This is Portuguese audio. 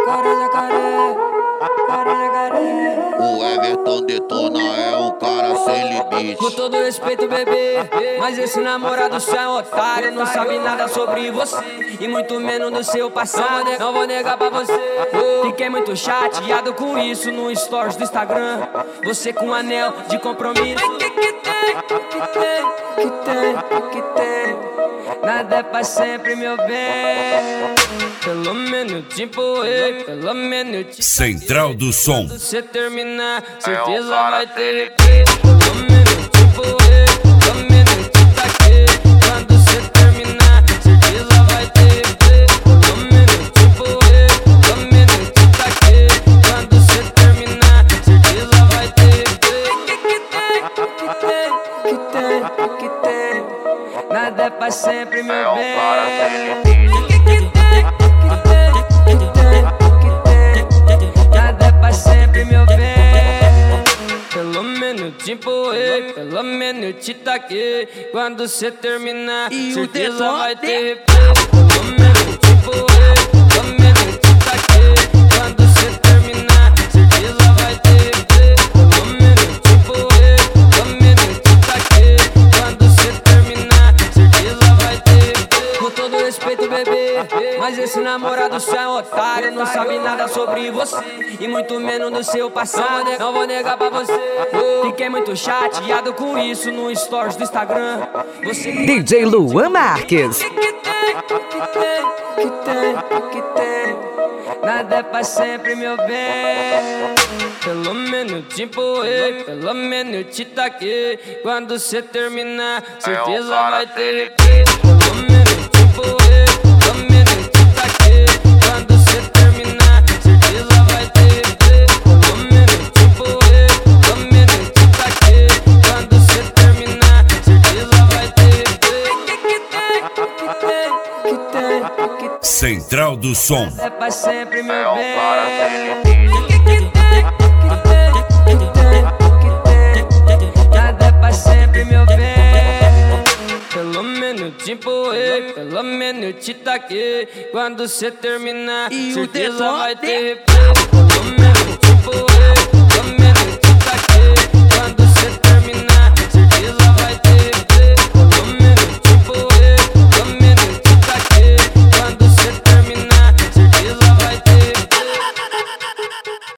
O Everton Detona é um cara sem limite. Com todo respeito, bebê, mas esse namorado seu é um otário. Não sabe nada sobre você e muito menos do seu passado. Não vou negar pra você. Fiquei muito chateado com isso no stories do Instagram. Você com um anel de compromisso. Que tem? Nada é pra sempre, meu bem. Pelo menos te empurrei, pelo menos te... Central do Som. Quando você terminar, certeza vai ter replay. Pelo menos te empurrei, pelo menos te taquei. Quando você terminar, certeza vai ter replay. Pelo menos te empurrei, pelo menos te taquei. Quando você terminar, certeza vai ter replay. Que tem? Nada é pra sempre, meu bem. Nada é pra sempre, meu bem. Pelo menos te empurrei, pelo menos te taquei. Quando você terminar, certeza vai ter replay. Pelo menos te empurrei, pelo menos te taquei. Quando você terminar, certeza vai ter replay. Pelo menos te empurrei, pelo menos te taquei. Quando você terminar, certeza vai ter replay. Com todo respeito, bebê, mas esse namorado seu é um otário. Não sabe nada sobre você e muito menos do seu passado. Não vou negar pra você. Fiquei muito chateado com isso no stories do Instagram. Você DJ Luan Marques. Que tem? Nada é pra sempre, meu bem. Pelo menos te empurrei, pelo menos te taquei. Quando você terminar, certeza vai ter replay. Pelo menos te empurrei, pelo menos te taquei. Quando você terminar, certeza vai ter replay. Pelo menos te empurrei, pelo menos te taquei. Quando você terminar, certeza vai ter replay. Que tem? Central do Som. É pra sempre, meu bem. Nada é pra sempre, meu bem. Pelo menos te empurrei, pelo menos te taquei. Quando você terminar, certeza vai ter replay.